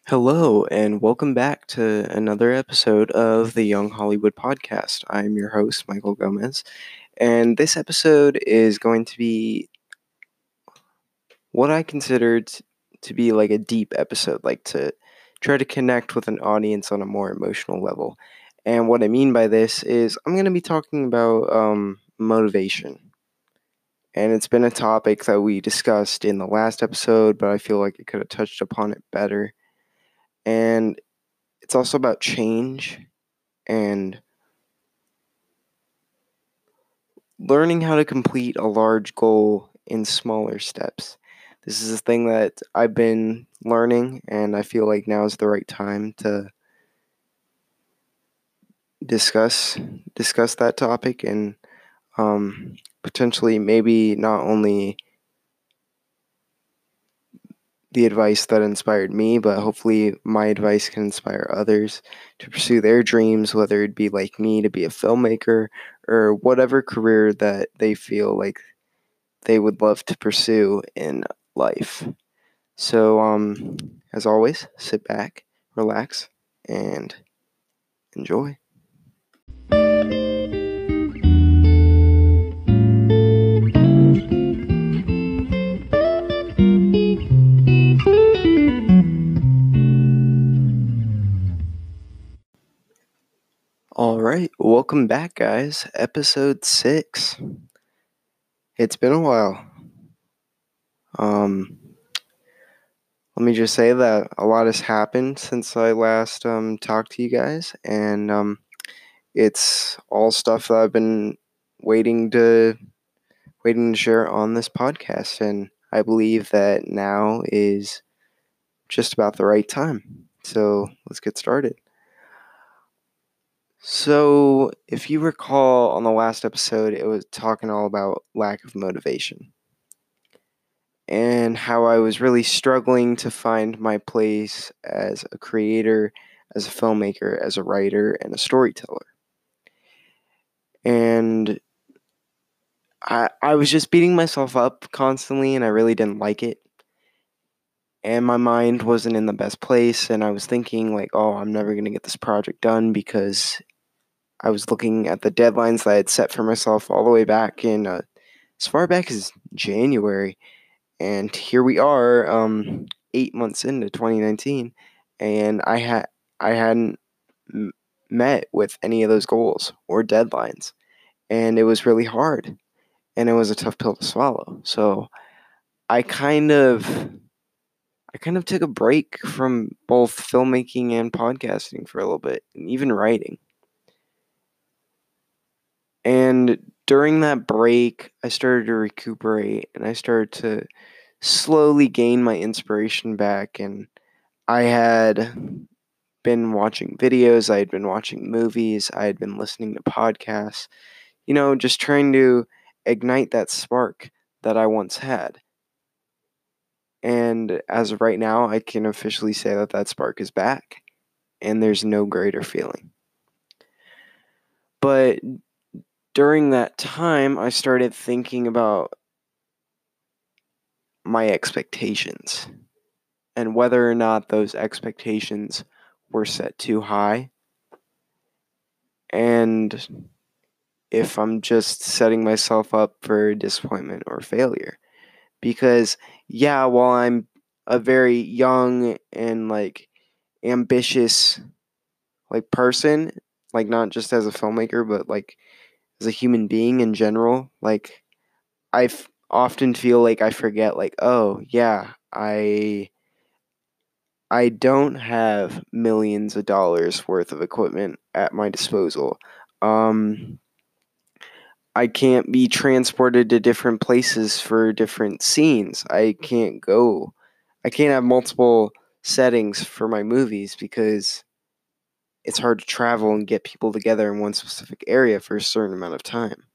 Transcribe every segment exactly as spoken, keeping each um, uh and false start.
Hello, and welcome back to another episode of the Young Hollywood Podcast. I'm your host, Michael Gomez, and this episode is going to be what I consider t- to be like a deep episode, like to try to connect with an audience on a more emotional level. And what I mean by this is I'm going to be talking about um, motivation. And it's been a topic that we discussed in the last episode, but I feel like I could have touched upon it better. And it's also about change and learning how to complete a large goal in smaller steps. This is a thing that I've been learning, and I feel like now is the right time to discuss discuss that topic and um, potentially maybe not only the advice that inspired me, but hopefully my advice can inspire others to pursue their dreams, whether it be like me to be a filmmaker or whatever career that they feel like they would love to pursue in life. So, um, as always, sit back, relax, and enjoy. All right, welcome back, guys. Episode six. It's been a while. Um, let me just say that a lot has happened since I last um talked to you guys, and um, it's all stuff that I've been waiting to waiting to share on this podcast, and I believe that now is just about the right time. So let's get started. So, if you recall on the last episode, it was talking all about lack of motivation and how I was really struggling to find my place as a creator, as a filmmaker, as a writer, and a storyteller. And I, I was just beating myself up constantly, and I really didn't like it. And my mind wasn't in the best place, and I was thinking, like, oh, I'm never going to get this project done because I was looking at the deadlines that I had set for myself all the way back in uh, as far back as January, and here we are, um, eight months into twenty nineteen, and I had I hadn't m- met with any of those goals or deadlines, and it was really hard, and it was a tough pill to swallow. So I kind of I kind of took a break from both filmmaking and podcasting for a little bit, and even writing. And during that break, I started to recuperate and I started to slowly gain my inspiration back. And I had been watching videos, I had been watching movies, I had been listening to podcasts, you know, just trying to ignite that spark that I once had. And as of right now, I can officially say that that spark is back, and there's no greater feeling. But during that time, I started thinking about my expectations and whether or not those expectations were set too high, and if I'm just setting myself up for disappointment or failure. Because, yeah, while I'm a very young and like ambitious like person, like not just as a filmmaker, but like as a human being in general, like I f- often feel like I forget, like, oh, yeah, I I don't have millions of dollars worth of equipment at my disposal. Um, I can't be transported to different places for different scenes. I can't go. I can't have multiple settings for my movies because it's hard to travel and get people together in one specific area for a certain amount of time.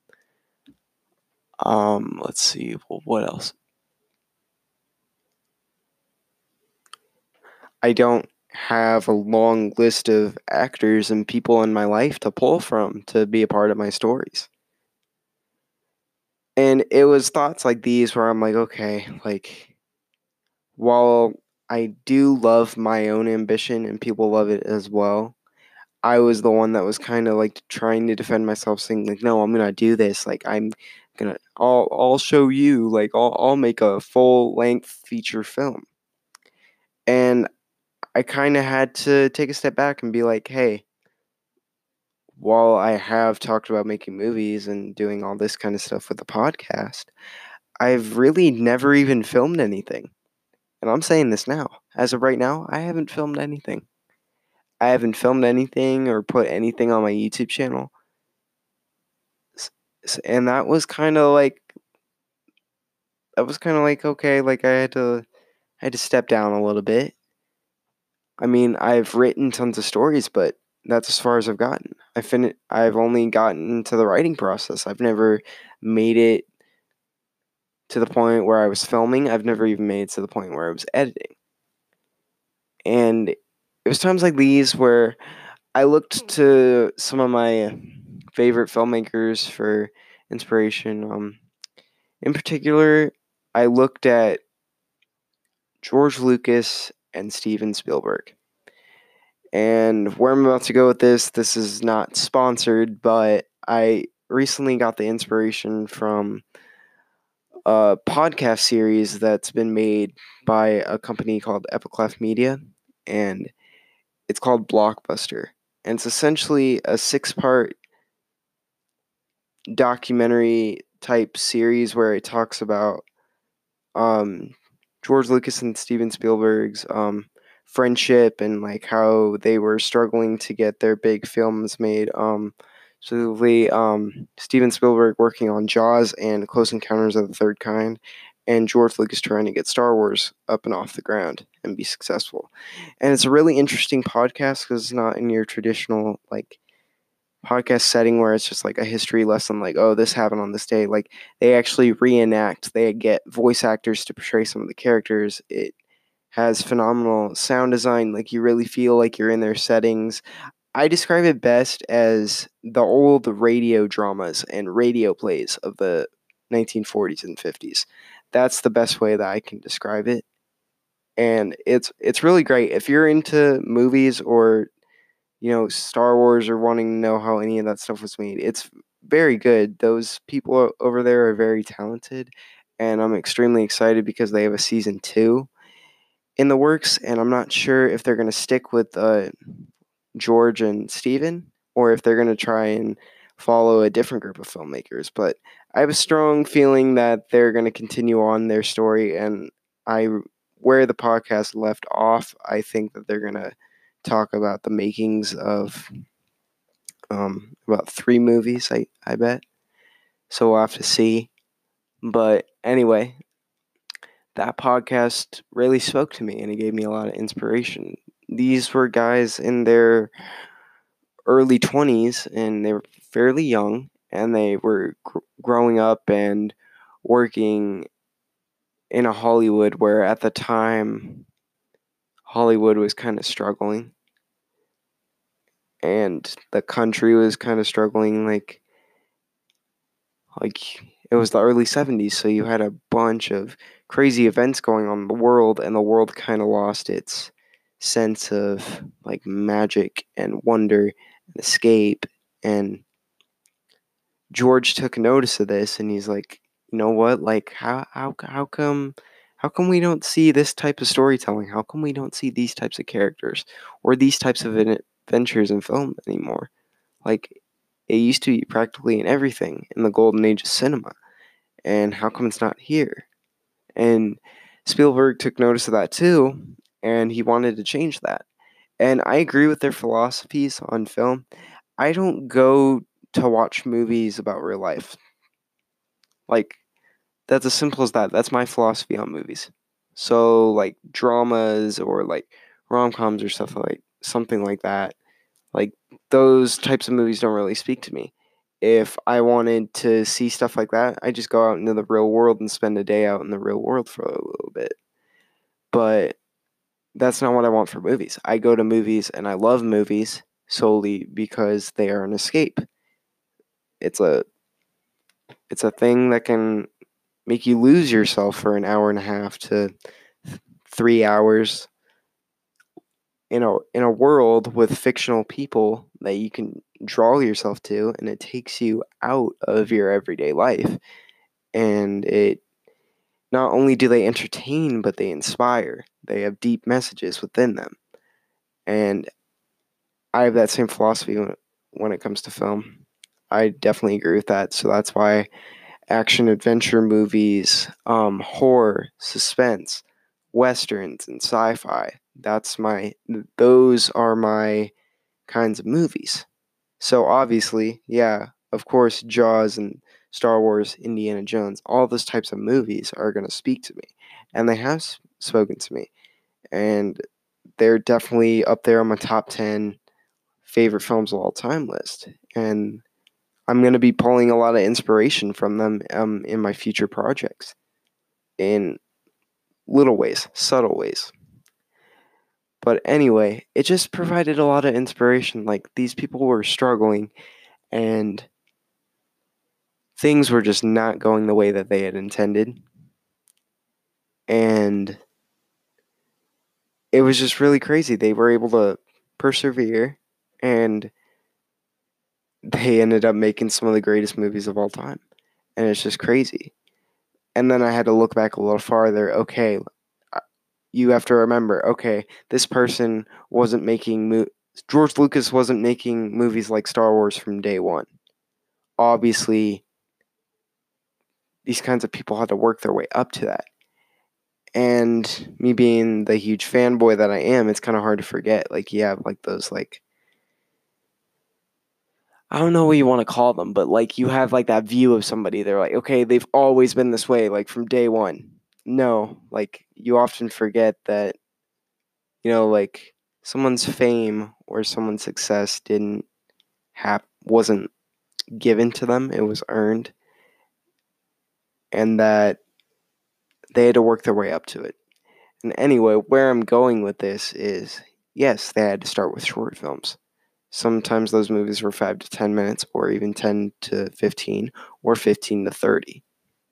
Um, let's see. Well, what else? I don't have a long list of actors and people in my life to pull from to be a part of my stories. And it was thoughts like these where I'm like, okay, like, while I do love my own ambition and people love it as well. I was the one that was kind of like trying to defend myself, saying like, no, I'm gonna do this. Like I'm gonna, I'll, I'll show you. Like I'll, I'll make a full length feature film. And I kind of had to take a step back and be like, hey, while I have talked about making movies and doing all this kind of stuff with the podcast, I've really never even filmed anything. And I'm saying this now. As of right now, I haven't filmed anything. I haven't filmed anything or put anything on my YouTube channel. And that was kind of like, that was kind of like, okay, like I had to, I had to step down a little bit. I mean, I've written tons of stories, but that's as far as I've gotten. I fin- I've only gotten to the writing process. I've never made it to the point where I was filming. I've never even made it to the point where I was editing. And it was times like these where I looked to some of my favorite filmmakers for inspiration. Um, in particular, I looked at George Lucas and Steven Spielberg. And where I'm about to go with this, this is not sponsored, but I recently got the inspiration from a podcast series that's been made by a company called Epiclef Media, and it's called Blockbuster. And it's essentially a six-part documentary type series where it talks about um, George Lucas and Steven Spielberg's um, friendship and like how they were struggling to get their big films made. Um, specifically, um, Steven Spielberg working on Jaws and Close Encounters of the Third Kind, and George Lucas trying to get Star Wars up and off the ground and be successful. And it's a really interesting podcast because it's not in your traditional like podcast setting where it's just like a history lesson, like, oh, this happened on this day. Like they actually reenact, they get voice actors to portray some of the characters. It has phenomenal sound design, like you really feel like you're in their settings. I describe it best as the old radio dramas and radio plays of the nineteen forties and fifties. That's the best way that I can describe it. And it's it's really great if you're into movies or you know, Star Wars or wanting to know how any of that stuff was made. It's very good. Those people over there are very talented, and I'm extremely excited because they have a season two in the works, and I'm not sure if they're going to stick with uh, George and Steven or if they're going to try and follow a different group of filmmakers. But I have a strong feeling that they're going to continue on their story, and I where the podcast left off, I think that they're going to talk about the makings of um, about three movies, I, I bet. So we'll have to see. But anyway, that podcast really spoke to me and it gave me a lot of inspiration. These were guys in their early twenties and they were fairly young and they were gr- growing up and working in a Hollywood where at the time Hollywood was kind of struggling and the country was kind of struggling like like it was the early seventies, so you had a bunch of crazy events going on in the world and the world kind of lost its sense of like magic and wonder and escape. And George took notice of this and he's like, you know what, like how how how come how come we don't see this type of storytelling? How come we don't see these types of characters or these types of adventures in film anymore? Like it used to be practically in everything in the golden age of cinema. And how come it's not here? And Spielberg took notice of that too, and he wanted to change that. And I agree with their philosophies on film. I don't go to watch movies about real life. Like, that's as simple as that. That's my philosophy on movies. So, like, dramas or like rom coms or stuff like something like that. Like, those types of movies don't really speak to me. If I wanted to see stuff like that, I just go out into the real world and spend a day out in the real world for a little bit. But that's not what I want for movies. I go to movies and I love movies solely because they are an escape. It's a it's a thing that can make you lose yourself for an hour and a half to three hours in a in a world with fictional people that you can draw yourself to, and it takes you out of your everyday life. And it not only do they entertain, but they inspire. They have deep messages within them. And I have that same philosophy when, when it comes to film. I definitely agree with that. So that's why action adventure movies, um, horror, suspense, westerns, and sci-fi. That's my those are my kinds of movies. So obviously, yeah, of course, Jaws and Star Wars, Indiana Jones, all those types of movies are going to speak to me, and they have spoken to me, and they're definitely up there on my top ten favorite films of all time list. And I'm going to be pulling a lot of inspiration from them um, in my future projects in little ways, subtle ways. But anyway, it just provided a lot of inspiration. Like, these people were struggling, and things were just not going the way that they had intended. And it was just really crazy. They were able to persevere, and they ended up making some of the greatest movies of all time. And it's just crazy. And then I had to look back a little farther. Okay, you have to remember, okay, this person wasn't making mo- George Lucas wasn't making movies like Star Wars from day one. Obviously, these kinds of people had to work their way up to that. And me being the huge fanboy that I am, it's kind of hard to forget. Like, you have like those, like, I don't know what you want to call them, but like, you have like that view of somebody. They're like, okay, they've always been this way, like from day one. No, like, you often forget that, you know, like, someone's fame or someone's success didn't hap- wasn't given to them, it was earned, and that they had to work their way up to it. And anyway, where I'm going with this is, yes, they had to start with short films. Sometimes those movies were five to ten minutes, or even ten to fifteen, or fifteen to thirty.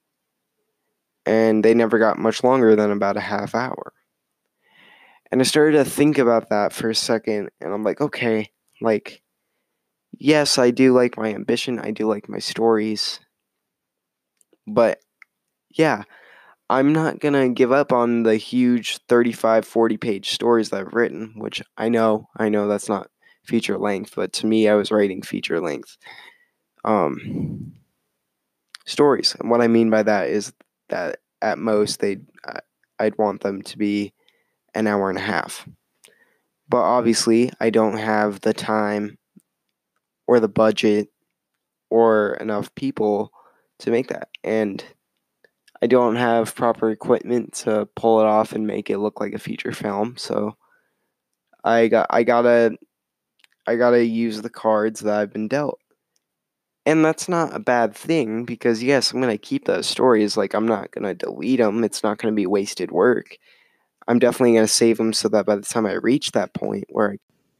And they never got much longer than about a half hour. And I started to think about that for a second, and I'm like, okay, like, yes, I do like my ambition, I do like my stories, but yeah, I'm not gonna give up on the huge thirty-five, forty page stories that I've written, which I know, I know that's not feature length, but to me, I was writing feature length um, stories. And what I mean by that is that at most, they'd, I'd want them to be an hour and a half. But obviously, I don't have the time or the budget or enough people to make that. And I don't have proper equipment to pull it off and make it look like a feature film. So I got I gotta I gotta use the cards that I've been dealt. And that's not a bad thing, because yes, I'm gonna keep those stories. Like, I'm not gonna delete them. It's not gonna be wasted work. I'm definitely gonna save them so that by the time I reach that point where I,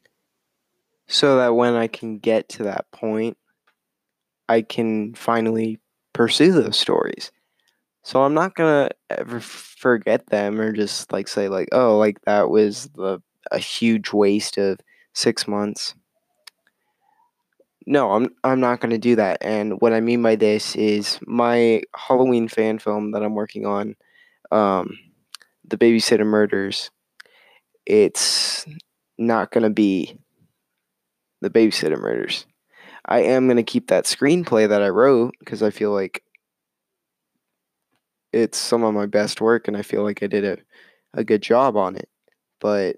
so that when I can get to that point, I can finally pursue those stories. So I'm not gonna ever forget them, or just like say like, oh, like that was the a huge waste of six months. No, I'm I'm not gonna do that. And what I mean by this is my Halloween fan film that I'm working on, um, the Babysitter Murders. It's not gonna be the Babysitter Murders. I am gonna keep that screenplay that I wrote, because I feel like it's some of my best work, and I feel like I did a, a good job on it. But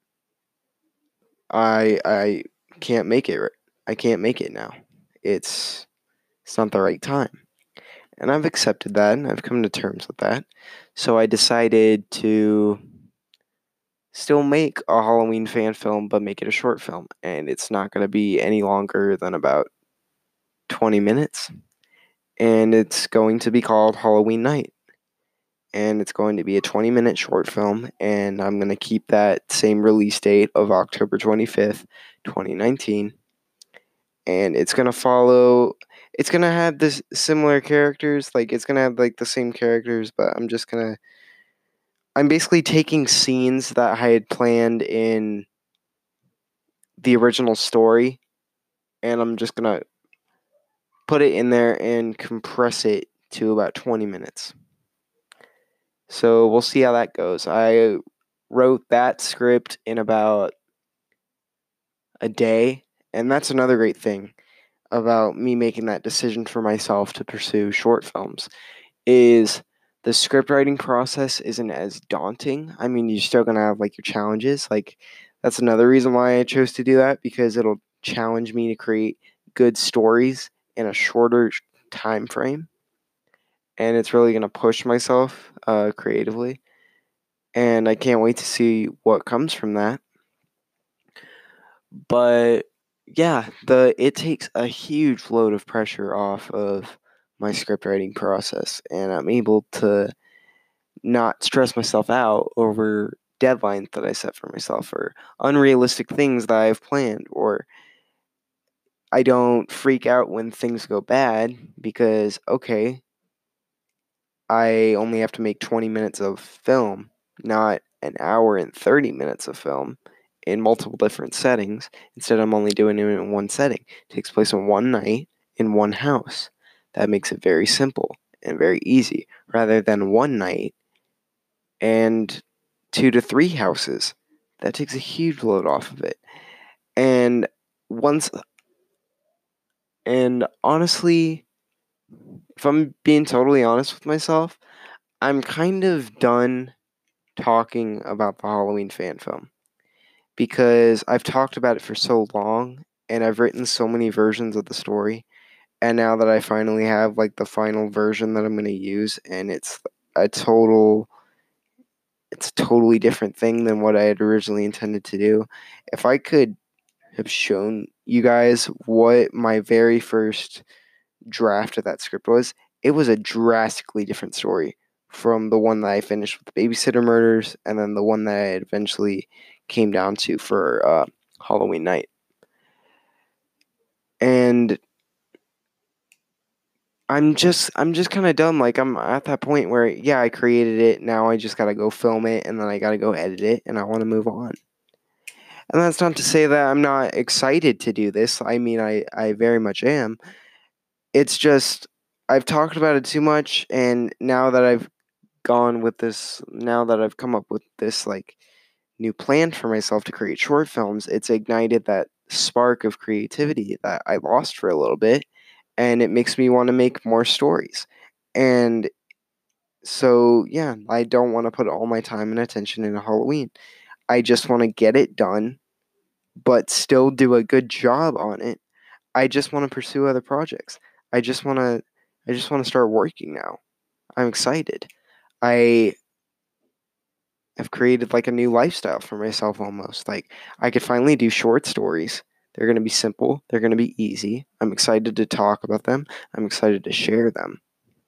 I I can't make it. I can't make it now. It's it's not the right time. And I've accepted that, and I've come to terms with that. So I decided to still make a Halloween fan film, but make it a short film. And it's not going to be any longer than about twenty minutes. And it's going to be called Halloween Night. And it's going to be a twenty minute short film. And I'm going to keep that same release date of October twenty-fifth, twenty nineteen. And it's going to follow, it's going to have this similar characters. Like, it's going to have like the same characters, but I'm just going to, I'm basically taking scenes that I had planned in the original story, and I'm just going to put it in there and compress it to about twenty minutes. So we'll see how that goes. I wrote that script in about a day, and that's another great thing about me making that decision for myself to pursue short films is the script writing process isn't as daunting. I mean, you're still going to have like your challenges. Like that's another reason why I chose to do that, because it'll challenge me to create good stories in a shorter time frame, and it's really going to push myself uh, creatively, and I can't wait to see what comes from that. But yeah, the it takes a huge load of pressure off of my script writing process, and I'm able to not stress myself out over deadlines that I set for myself or unrealistic things that I've planned, or I don't freak out when things go bad because okay, I only have to make twenty minutes of film, not an hour and thirty minutes of film in multiple different settings. Instead, I'm only doing it in one setting. It takes place in one night in one house. That makes it very simple and very easy, rather than one night and two to three houses. That takes a huge load off of it. And once, and honestly, if I'm being totally honest with myself, I'm kind of done talking about the Halloween fan film because I've talked about it for so long and I've written so many versions of the story, and now that I finally have like the final version that I'm going to use, and it's a total it's a totally different thing than what I had originally intended to do. If I could have shown you guys what my very first draft of that script was, it was a drastically different story from the one that I finished with the Babysitter Murders, and then the one that I eventually came down to for uh, Halloween Night. And I'm just I'm just kind of done. Like I'm at that point where yeah, I created it. Now I just gotta go film it, and then I gotta go edit it, and I want to move on. And that's not to say that I'm not excited to do this. I mean, I I very much am. It's just I've talked about it too much, and now that I've gone with this, now that I've come up with this like new plan for myself to create short films, it's ignited that spark of creativity that I lost for a little bit, and it makes me want to make more stories. And so, yeah, I don't want to put all my time and attention into Halloween. I just want to get it done, but still do a good job on it. I just want to pursue other projects. I just want to I just want to start working now. I'm excited. I have created like a new lifestyle for myself almost. Like I could finally do short stories. They're going to be simple, they're going to be easy. I'm excited to talk about them. I'm excited to share them.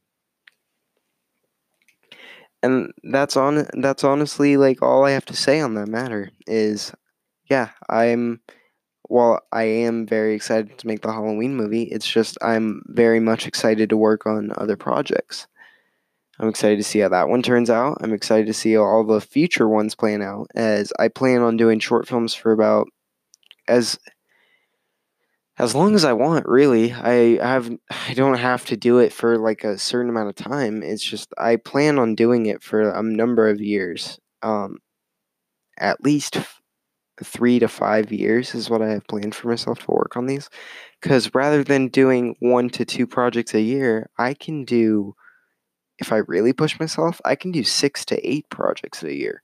And that's on that's honestly like all I have to say on that matter is yeah, I'm while I am very excited to make the Halloween movie, it's just I'm very much excited to work on other projects. I'm excited to see how that one turns out. I'm excited to see how all the future ones plan out, as I plan on doing short films for about as as long as I want, really. I have I don't have to do it for like a certain amount of time. It's just I plan on doing it for a number of years. Um at least f- three to five years is what I have planned for myself to work on these. Because rather than doing one to two projects a year, I can do, if I really push myself, I can do six to eight projects a year.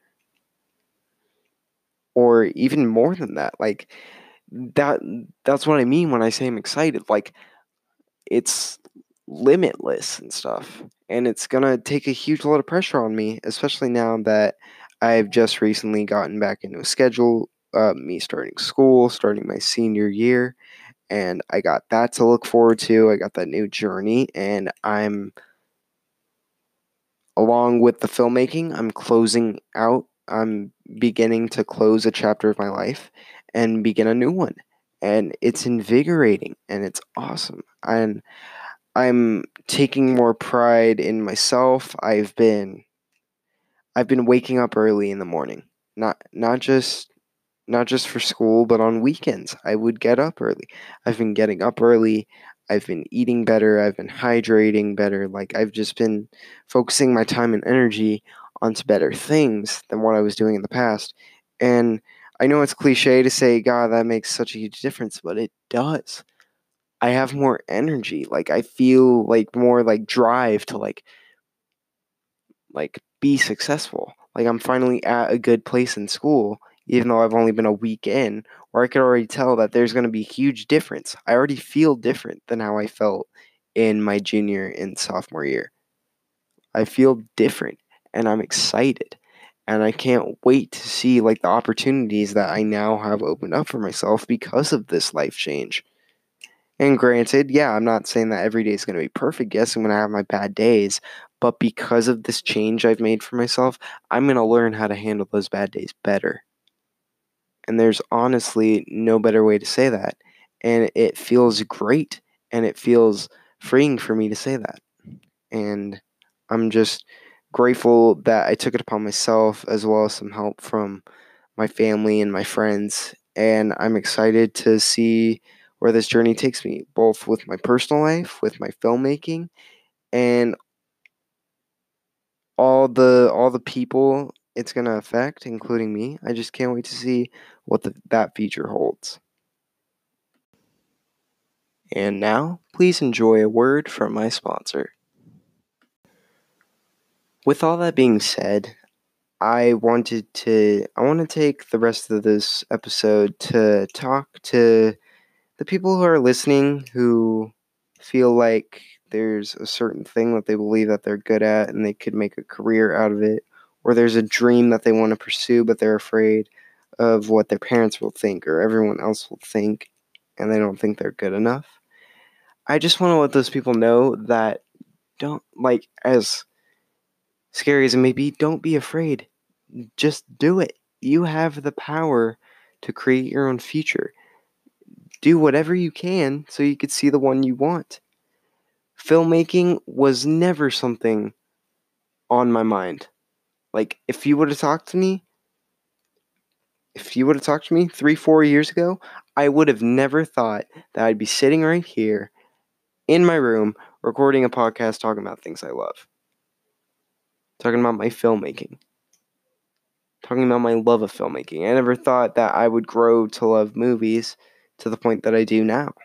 Or even more than that. Like that that's what I mean when I say I'm excited. Like it's limitless and stuff. And it's gonna take a huge lot of pressure on me, especially now that I've just recently gotten back into a schedule, uh, me starting school, starting my senior year, and I got that to look forward to. I got that new journey, and I'm along with the filmmaking, I'm closing out. I'm beginning to close a chapter of my life and begin a new one. And it's invigorating and it's awesome. And I'm taking more pride in myself. I've been I've been waking up early in the morning. Not not just not just for school, but on weekends. I would get up early. I've been getting up early. I've been eating better. I've been hydrating better. Like, I've just been focusing my time and energy onto better things than what I was doing in the past. And I know it's cliche to say, God, that makes such a huge difference, but it does. I have more energy. Like, I feel like more like drive to like like be successful. Like, I'm finally at a good place in school, even though I've only been a week in, where I could already tell that there's going to be a huge difference. I already feel different than how I felt in my junior and sophomore year. I feel different, and I'm excited, and I can't wait to see like the opportunities that I now have opened up for myself because of this life change. And granted, yeah, I'm not saying that every day is going to be perfect. Yes, I'm going to have my bad days. But because of this change I've made for myself, I'm going to learn how to handle those bad days better. And there's honestly no better way to say that. And it feels great. And it feels freeing for me to say that. And I'm just grateful that I took it upon myself, as well as some help from my family and my friends. And I'm excited to see where this journey takes me, both with my personal life, with my filmmaking, and all the all the people it's going to affect, including me. I just can't wait to see what the, that future holds. And now, please enjoy a word from my sponsor. With all that being said, I wanted to I want to take the rest of this episode to talk to the people who are listening who feel like there's a certain thing that they believe that they're good at and they could make a career out of it, or there's a dream that they want to pursue but they're afraid of what their parents will think or everyone else will think, and they don't think they're good enough. I just want to let those people know that, don't, like, as scary as it may be, don't be afraid. Just do it. You have the power to create your own future. Do whatever you can so you could see the one you want. Filmmaking was never something on my mind. Like, if you would have talked to me, if you would have talked to me three, four years ago, I would have never thought that I'd be sitting right here in my room recording a podcast talking about things I love. Talking about my filmmaking. Talking about my love of filmmaking. I never thought that I would grow to love movies to the point that I do now.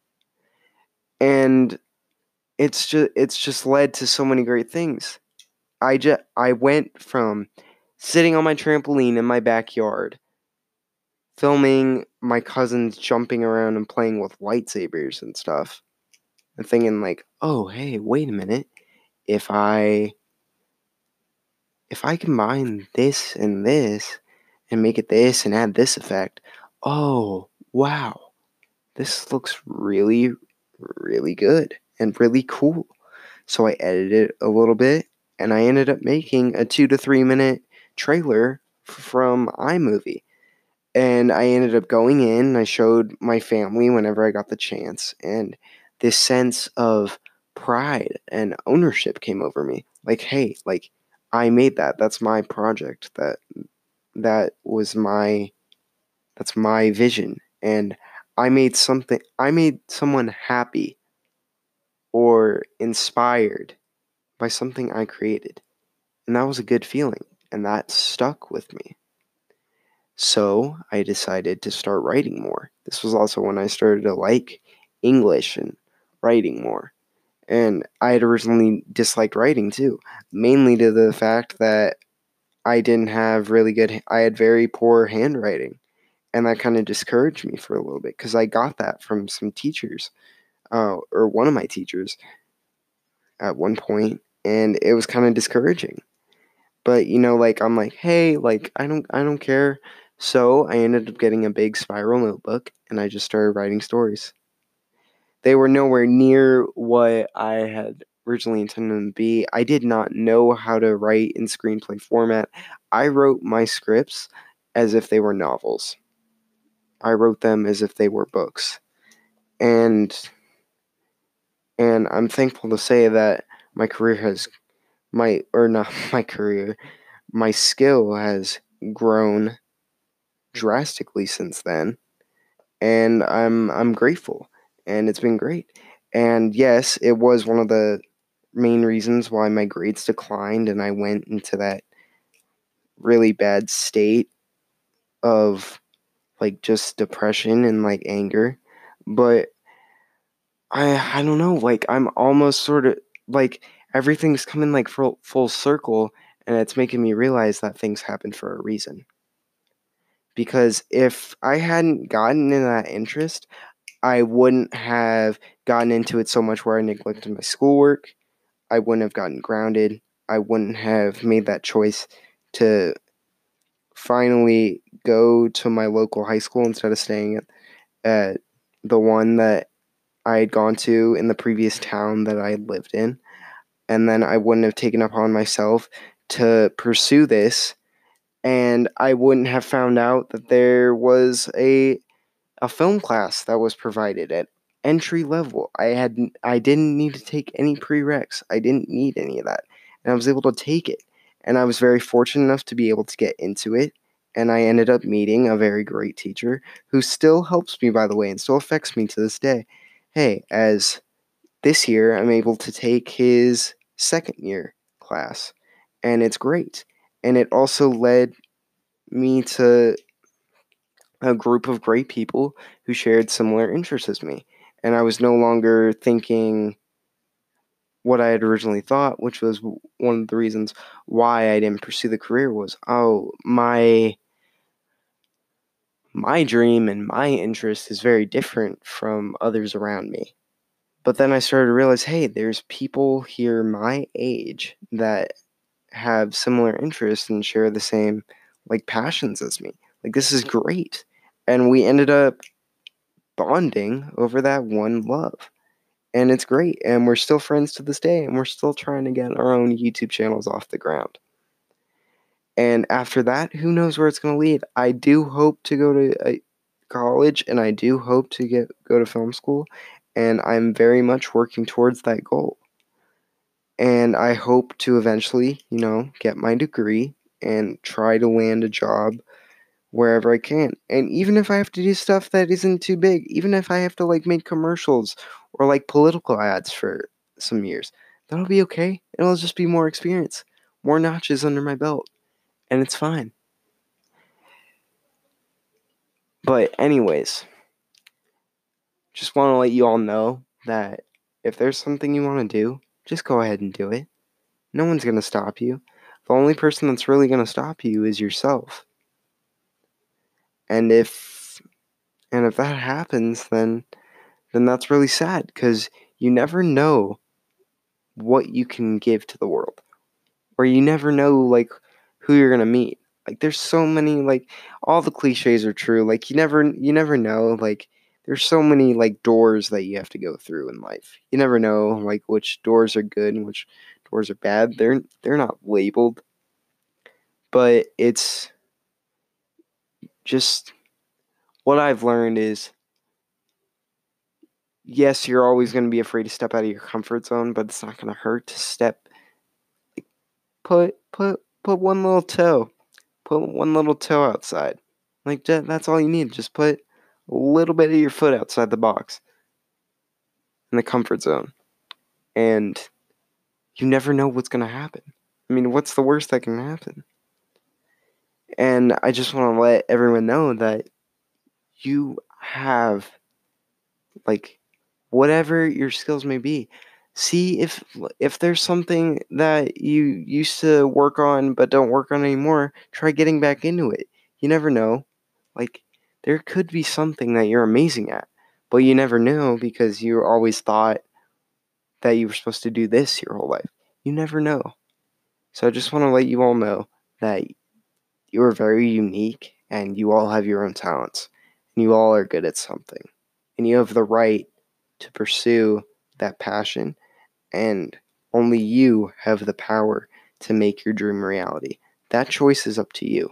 And it's just it's just led to so many great things. I just I went from sitting on my trampoline in my backyard, filming my cousins jumping around and playing with lightsabers and stuff, and thinking like, oh hey, wait a minute, if I if I combine this and this and make it this and add this effect, oh wow, this looks really, really good and really cool. So I edited it a little bit, and I ended up making a two to three minute trailer from iMovie. And I ended up going in, and I showed my family whenever I got the chance, and this sense of pride and ownership came over me. Like, hey, like, I made that. That's my project. That that was my that's my vision. And I made something I made someone happy or inspired by something I created. And that was a good feeling, and that stuck with me. So I decided to start writing more. This was also when I started to like English and writing more. And I had originally disliked writing too, mainly to the fact that I didn't have really good, I had very poor handwriting. And that kind of discouraged me for a little bit because I got that from some teachers, uh, or one of my teachers at one point, and it was kind of discouraging. But you know, like I'm like, hey, like I don't I don't care. So I ended up getting a big spiral notebook and I just started writing stories. They were nowhere near what I had originally intended them to be. I did not know how to write in screenplay format. I wrote my scripts as if they were novels. I wrote them as if they were books. And and I'm thankful to say that my career has my or not my career, my skill has grown drastically since then, and I'm I'm grateful, and it's been great. And yes, it was one of the main reasons why my grades declined and I went into that really bad state of like just depression and like anger. But I I don't know, like I'm almost sort of like everything's coming like full, full circle, and it's making me realize that things happen for a reason. Because if I hadn't gotten in that interest, I wouldn't have gotten into it so much where I neglected my schoolwork. I wouldn't have gotten grounded. I wouldn't have made that choice to finally go to my local high school instead of staying at, at the one that I had gone to in the previous town that I had lived in. And then I wouldn't have taken upon myself to pursue this, and I wouldn't have found out that there was a a film class that was provided at entry level. I had I didn't need to take any prereqs. I didn't need any of that, and I was able to take it. And I was very fortunate enough to be able to get into it. And I ended up meeting a very great teacher who still helps me, by the way, and still affects me to this day. Hey, as this year I'm able to take his second year class, and it's great. And it also led me to a group of great people who shared similar interests as me. And I was no longer thinking what I had originally thought, which was one of the reasons why I didn't pursue the career was, oh, my my dream and my interest is very different from others around me. But then I started to realize, hey, there's people here my age that have similar interests and share the same like passions as me. Like this is great. And we ended up bonding over that one love. And it's great. And we're still friends to this day. And we're still trying to get our own YouTube channels off the ground. And after that, who knows where it's going to lead. I do hope to go to a college, and I do hope to get go to film school. And I'm very much working towards that goal. And I hope to eventually, you know, get my degree and try to land a job wherever I can. And even if I have to do stuff that isn't too big, even if I have to like make commercials or like political ads for some years, that'll be okay. It'll just be more experience, more notches under my belt, and it's fine. But anyways, just want to let you all know that if there's something you want to do, just go ahead and do it. No one's going to stop you. The only person that's really going to stop you is yourself. And if and if that happens, then then that's really sad, because you never know what you can give to the world, or you never know like who you're gonna meet. Like there's so many, like all the cliches are true. Like you never you never know. Like there's so many like doors that you have to go through in life. You never know like which doors are good and which doors are bad. They're they're not labeled, but it's just what I've learned is, yes, you're always going to be afraid to step out of your comfort zone, but it's not going to hurt to step, like, put put put one little toe, put one little toe outside. Like that, that's all you need. Just put a little bit of your foot outside the box in the comfort zone, and you never know what's going to happen. I mean, what's the worst that can happen? And I just want to let everyone know that you have, like, whatever your skills may be, see if if there's something that you used to work on but don't work on anymore, try getting back into it. You never know. Like there could be something that you're amazing at, but you never know because you always thought that you were supposed to do this your whole life. You never know. So I just want to let you all know that you are very unique and you all have your own talents and you all are good at something. And you have the right to pursue that passion, and only you have the power to make your dream a reality. That choice is up to you.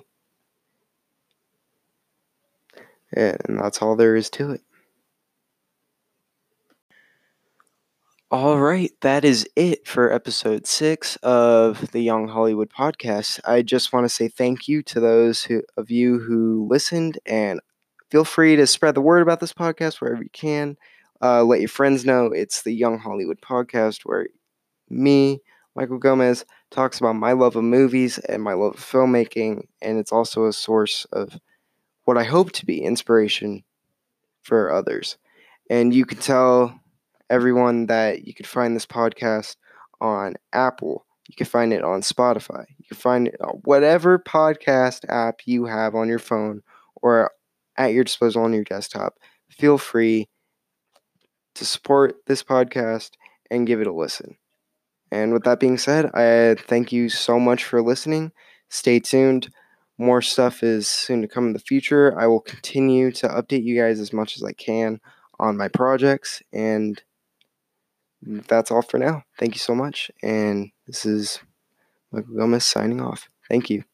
And that's all there is to it. All right, that is it for episode six of the Young Hollywood podcast. I just want to say thank you to those who, of you who listened, and feel free to spread the word about this podcast wherever you can. Uh, let your friends know it's the Young Hollywood podcast, where me, Michael Gomez, talks about my love of movies and my love of filmmaking, and it's also a source of what I hope to be inspiration for others. And you can tell everyone that you can find this podcast on Apple. You can find it on Spotify. You can find it on whatever podcast app you have on your phone or at your disposal on your desktop. Feel free to support this podcast and give it a listen. And with that being said, I thank you so much for listening. Stay tuned. More stuff is soon to come in the future. I will continue to update you guys as much as I can on my projects. And that's all for now. Thank you so much. And this is Michael Gomez signing off. Thank you.